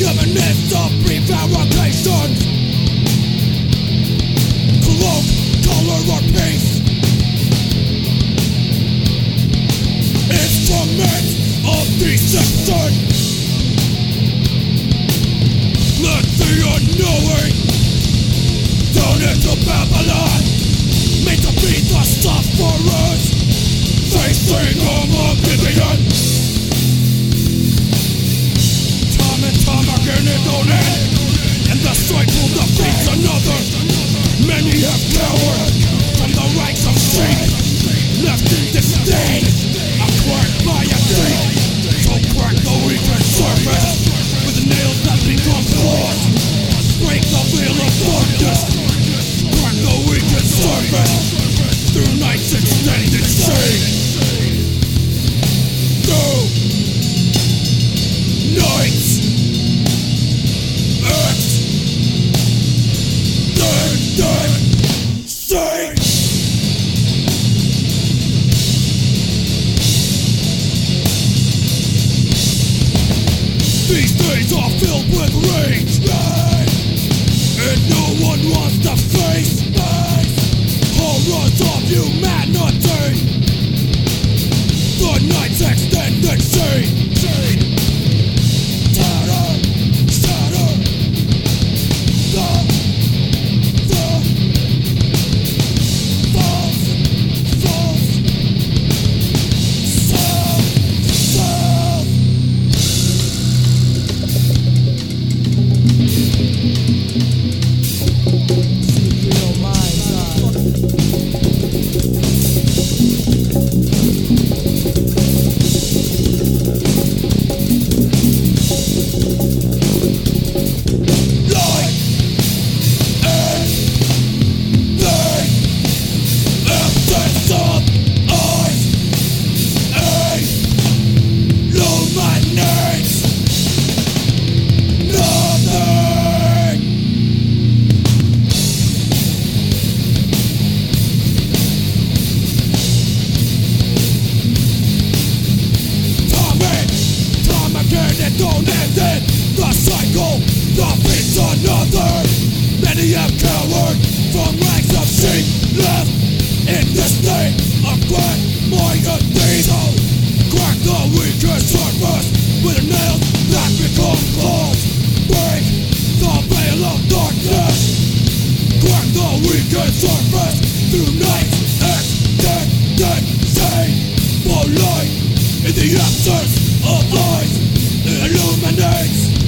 Reminisce of prevarication. Cloak, color, or peace. Instruments of deception. Let the unknowing turn into Babylon, made to be the sufferers, facing oblivion. Time and time again it don't end, and the cycle defeats another. Many have cowered from the ranks of sheep, left in disdain, acquired by a thief. So crack the weakened surface with the nails that become claws. Break the veil of darkness, crack the weakened surface through night's extended shade. Through night's extended shade. These days are filled with rage, and no one wants to face horrors of humanity. The night's extended shade. Terror, shatter, the false, self. Don't end it, the cycle defeats another. Many have cowered from ranks of sheep, left in the state of clamoying. So crack the weaker surface with the nails that become claws. Break the veil of darkness, crack the weaker surface through night's extended shade. For light in the absence of light illuminates